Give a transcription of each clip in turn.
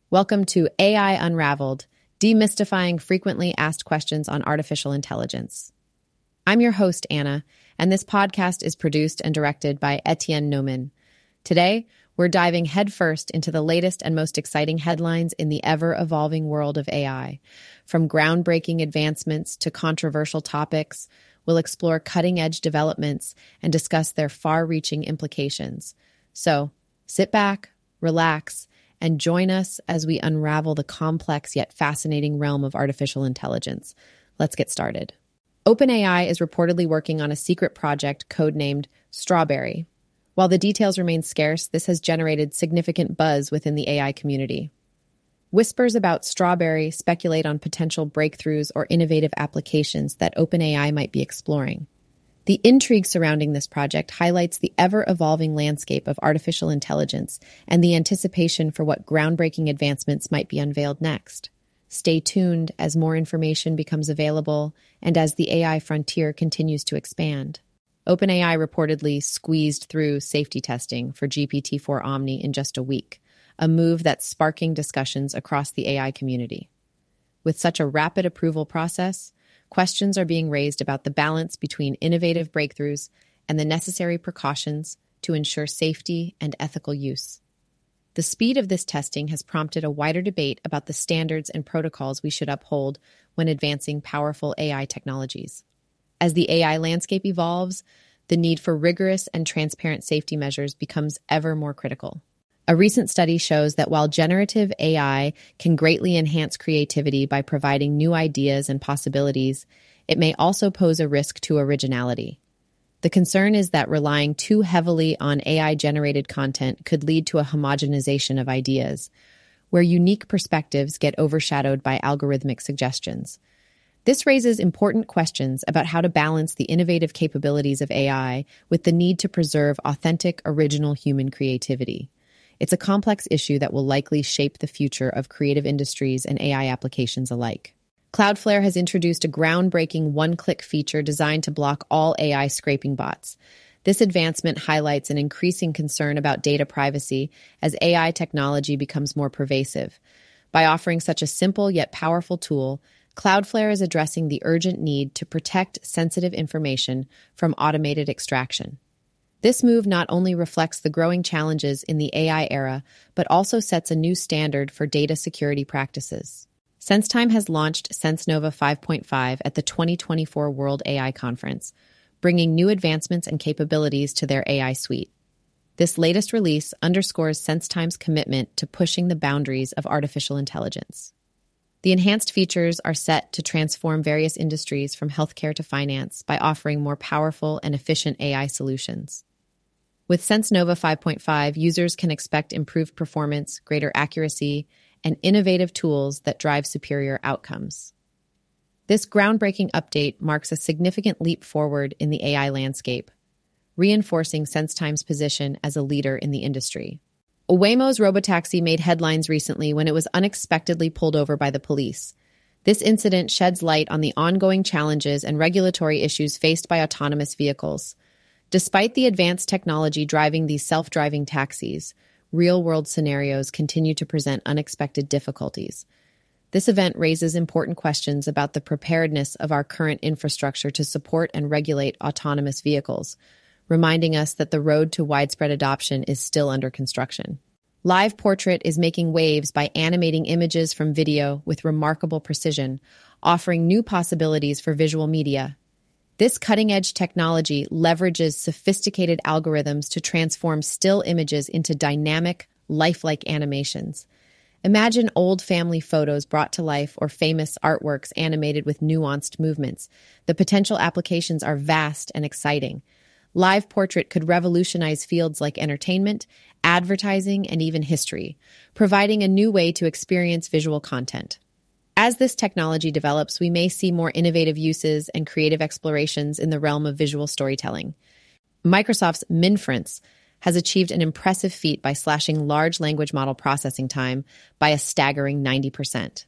Welcome to AI Unraveled, demystifying frequently asked questions on artificial intelligence. I'm your host, Anna, and this podcast is produced and directed by Etienne Nomin. Today, we're diving headfirst into the latest and most exciting headlines in the ever-evolving world of AI. From groundbreaking advancements to controversial topics, we'll explore cutting-edge developments and discuss their far-reaching implications. So, sit back, relax, and join us as we unravel the complex yet fascinating realm of artificial intelligence. Let's get started. OpenAI is reportedly working on a secret project codenamed Strawberry. While the details remain scarce, this has generated significant buzz within the AI community. Whispers about Strawberry speculate on potential breakthroughs or innovative applications that OpenAI might be exploring. The intrigue surrounding this project highlights the ever-evolving landscape of artificial intelligence and the anticipation for what groundbreaking advancements might be unveiled next. Stay tuned as more information becomes available and as the AI frontier continues to expand. OpenAI reportedly squeezed through safety testing for GPT-4 Omni in just a week, a move that's sparking discussions across the AI community. With such a rapid approval process, questions are being raised about the balance between innovative breakthroughs and the necessary precautions to ensure safety and ethical use. The speed of this testing has prompted a wider debate about the standards and protocols we should uphold when advancing powerful AI technologies. As the AI landscape evolves, the need for rigorous and transparent safety measures becomes ever more critical. A recent study shows that while generative AI can greatly enhance creativity by providing new ideas and possibilities, it may also pose a risk to originality. The concern is that relying too heavily on AI-generated content could lead to a homogenization of ideas, where unique perspectives get overshadowed by algorithmic suggestions. This raises important questions about how to balance the innovative capabilities of AI with the need to preserve authentic, original human creativity. It's a complex issue that will likely shape the future of creative industries and AI applications alike. Cloudflare has introduced a groundbreaking one-click feature designed to block all AI scraping bots. This advancement highlights an increasing concern about data privacy as AI technology becomes more pervasive. By offering such a simple yet powerful tool, Cloudflare is addressing the urgent need to protect sensitive information from automated extraction. This move not only reflects the growing challenges in the AI era, but also sets a new standard for data security practices. SenseTime has launched SenseNova 5.5 at the 2024 World AI Conference, bringing new advancements and capabilities to their AI suite. This latest release underscores SenseTime's commitment to pushing the boundaries of artificial intelligence. The enhanced features are set to transform various industries from healthcare to finance by offering more powerful and efficient AI solutions. With SenseNova 5.5, users can expect improved performance, greater accuracy, and innovative tools that drive superior outcomes. This groundbreaking update marks a significant leap forward in the AI landscape, reinforcing SenseTime's position as a leader in the industry. Waymo's robotaxi made headlines recently when it was unexpectedly pulled over by the police. This incident sheds light on the ongoing challenges and regulatory issues faced by autonomous vehicles. Despite the advanced technology driving these self-driving taxis, real-world scenarios continue to present unexpected difficulties. This event raises important questions about the preparedness of our current infrastructure to support and regulate autonomous vehicles, reminding us that the road to widespread adoption is still under construction. Live Portrait is making waves by animating images from video with remarkable precision, offering new possibilities for visual media. This cutting-edge technology leverages sophisticated algorithms to transform still images into dynamic, lifelike animations. Imagine old family photos brought to life or famous artworks animated with nuanced movements. The potential applications are vast and exciting. Live Portrait could revolutionize fields like entertainment, advertising, and even history, providing a new way to experience visual content. As this technology develops, we may see more innovative uses and creative explorations in the realm of visual storytelling. Microsoft's Minference has achieved an impressive feat by slashing large language model processing time by a staggering 90%.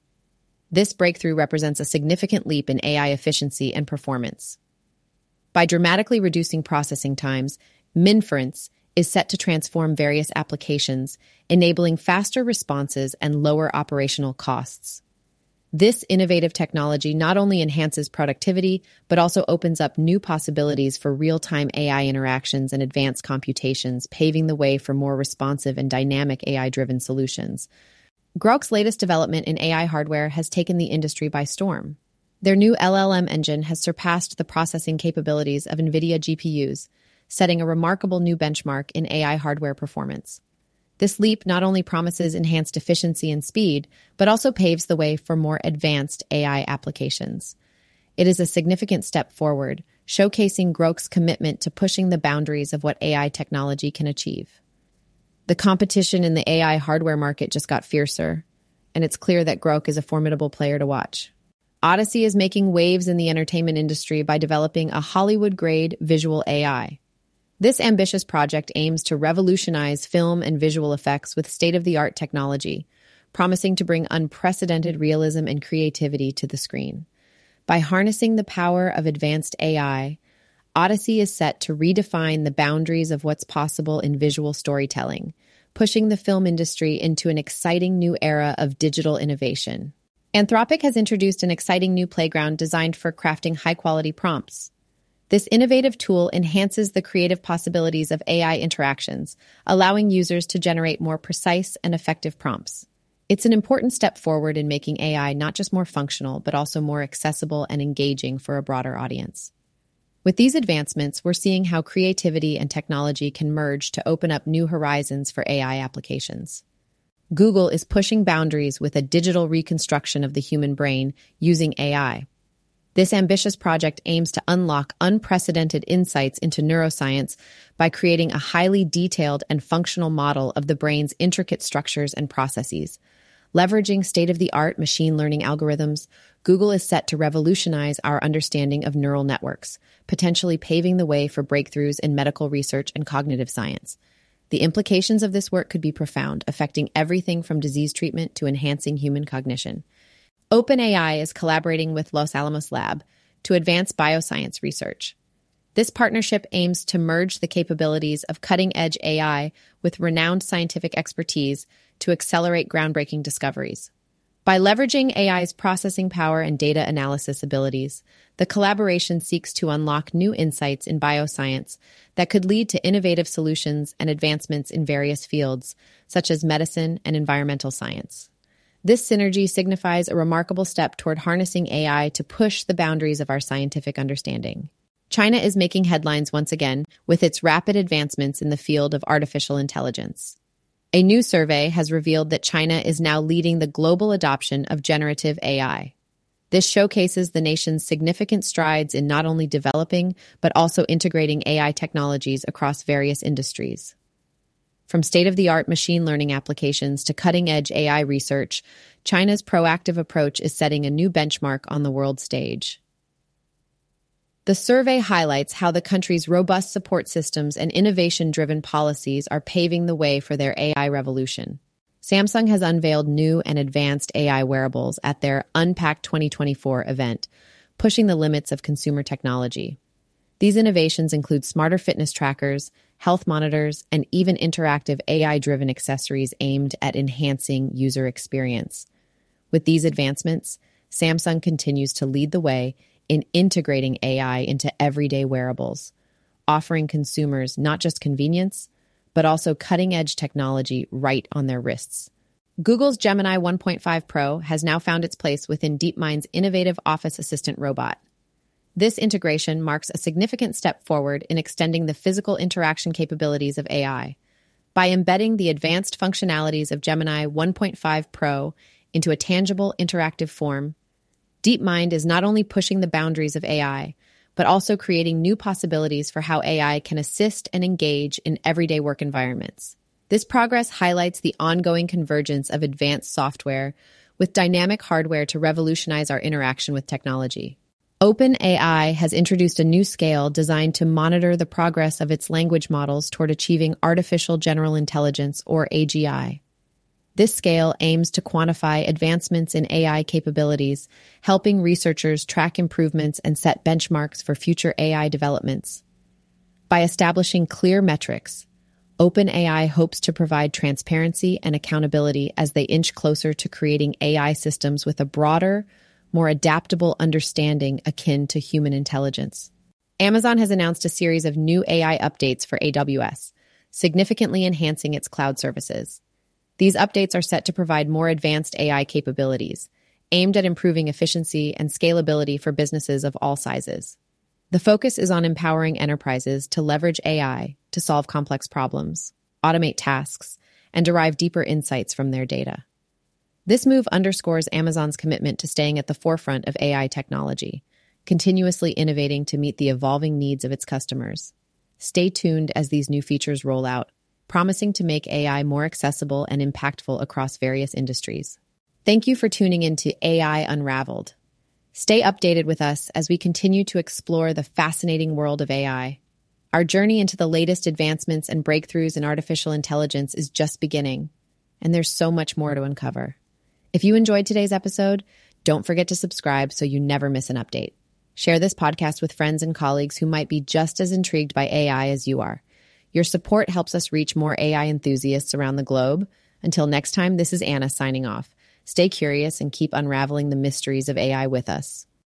This breakthrough represents a significant leap in AI efficiency and performance. By dramatically reducing processing times, Minference is set to transform various applications, enabling faster responses and lower operational costs. This innovative technology not only enhances productivity, but also opens up new possibilities for real-time AI interactions and advanced computations, paving the way for more responsive and dynamic AI-driven solutions. Grok's latest development in AI hardware has taken the industry by storm. Their new LLM engine has surpassed the processing capabilities of NVIDIA GPUs, setting a remarkable new benchmark in AI hardware performance. This leap not only promises enhanced efficiency and speed, but also paves the way for more advanced AI applications. It is a significant step forward, showcasing Grok's commitment to pushing the boundaries of what AI technology can achieve. The competition in the AI hardware market just got fiercer, and it's clear that Grok is a formidable player to watch. Odyssey is making waves in the entertainment industry by developing a Hollywood-grade visual AI. This ambitious project aims to revolutionize film and visual effects with state-of-the-art technology, promising to bring unprecedented realism and creativity to the screen. By harnessing the power of advanced AI, Odyssey is set to redefine the boundaries of what's possible in visual storytelling, pushing the film industry into an exciting new era of digital innovation. Anthropic has introduced an exciting new playground designed for crafting high-quality prompts. This innovative tool enhances the creative possibilities of AI interactions, allowing users to generate more precise and effective prompts. It's an important step forward in making AI not just more functional, but also more accessible and engaging for a broader audience. With these advancements, we're seeing how creativity and technology can merge to open up new horizons for AI applications. Google is pushing boundaries with a digital reconstruction of the human brain using AI. This ambitious project aims to unlock unprecedented insights into neuroscience by creating a highly detailed and functional model of the brain's intricate structures and processes. Leveraging state-of-the-art machine learning algorithms, Google is set to revolutionize our understanding of neural networks, potentially paving the way for breakthroughs in medical research and cognitive science. The implications of this work could be profound, affecting everything from disease treatment to enhancing human cognition. OpenAI is collaborating with Los Alamos Lab to advance bioscience research. This partnership aims to merge the capabilities of cutting-edge AI with renowned scientific expertise to accelerate groundbreaking discoveries. By leveraging AI's processing power and data analysis abilities, the collaboration seeks to unlock new insights in bioscience that could lead to innovative solutions and advancements in various fields, such as medicine and environmental science. This synergy signifies a remarkable step toward harnessing AI to push the boundaries of our scientific understanding. China is making headlines once again with its rapid advancements in the field of artificial intelligence. A new survey has revealed that China is now leading the global adoption of generative AI. This showcases the nation's significant strides in not only developing, but also integrating AI technologies across various industries. From state-of-the-art machine learning applications to cutting-edge AI research, China's proactive approach is setting a new benchmark on the world stage. The survey highlights how the country's robust support systems and innovation-driven policies are paving the way for their AI revolution. Samsung has unveiled new and advanced AI wearables at their Unpacked 2024 event, pushing the limits of consumer technology. These innovations include smarter fitness trackers, health monitors, and even interactive AI-driven accessories aimed at enhancing user experience. With these advancements, Samsung continues to lead the way in integrating AI into everyday wearables, offering consumers not just convenience, but also cutting-edge technology right on their wrists. Google's Gemini 1.5 Pro has now found its place within DeepMind's innovative office assistant robot. This integration marks a significant step forward in extending the physical interaction capabilities of AI. By embedding the advanced functionalities of Gemini 1.5 Pro into a tangible, interactive form, DeepMind is not only pushing the boundaries of AI, but also creating new possibilities for how AI can assist and engage in everyday work environments. This progress highlights the ongoing convergence of advanced software with dynamic hardware to revolutionize our interaction with technology. OpenAI has introduced a new scale designed to monitor the progress of its language models toward achieving artificial general intelligence, or AGI. This scale aims to quantify advancements in AI capabilities, helping researchers track improvements and set benchmarks for future AI developments. By establishing clear metrics, OpenAI hopes to provide transparency and accountability as they inch closer to creating AI systems with a broader, more adaptable understanding akin to human intelligence. Amazon has announced a series of new AI updates for AWS, significantly enhancing its cloud services. These updates are set to provide more advanced AI capabilities, aimed at improving efficiency and scalability for businesses of all sizes. The focus is on empowering enterprises to leverage AI to solve complex problems, automate tasks, and derive deeper insights from their data. This move underscores Amazon's commitment to staying at the forefront of AI technology, continuously innovating to meet the evolving needs of its customers. Stay tuned as these new features roll out, promising to make AI more accessible and impactful across various industries. Thank you for tuning in to AI Unraveled. Stay updated with us as we continue to explore the fascinating world of AI. Our journey into the latest advancements and breakthroughs in artificial intelligence is just beginning, and there's so much more to uncover. If you enjoyed today's episode, don't forget to subscribe so you never miss an update. Share this podcast with friends and colleagues who might be just as intrigued by AI as you are. Your support helps us reach more AI enthusiasts around the globe. Until next time, this is Anna signing off. Stay curious and keep unraveling the mysteries of AI with us.